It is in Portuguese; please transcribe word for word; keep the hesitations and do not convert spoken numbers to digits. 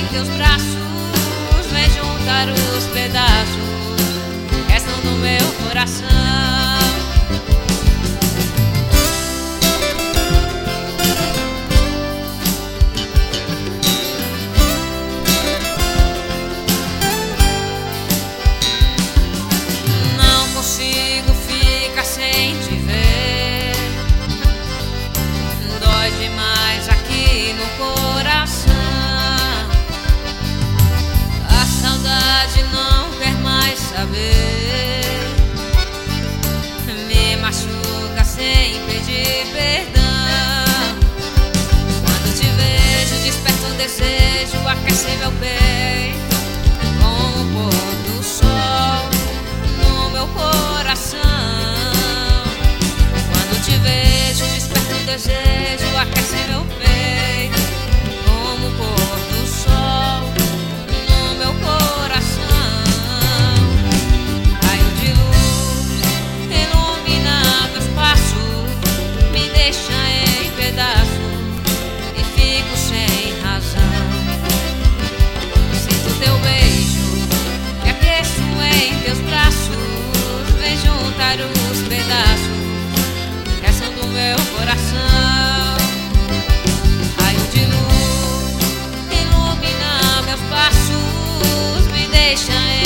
teus braços, vem juntar os pedaços que restam do meu coração. Não consigo ficar sem te ver, dói demais aqui no coração. A saudade não quer mais saber, me machuca sem pedir perdão. Quando te vejo desperta um desejo, aquece meu peito com o pôr do sol no meu coração. Quando te vejo desperta um desejo, aquece meu peito como o pôr do sol no meu coração. Raio de luz ilumina meus passos, me deixa em pedaços e fico sem razão. Sinto teu beijo, me aqueço em teus braços, vem juntar os pedaços que restam do meu coração. Raio de luz ilumina meus passos, me deixa em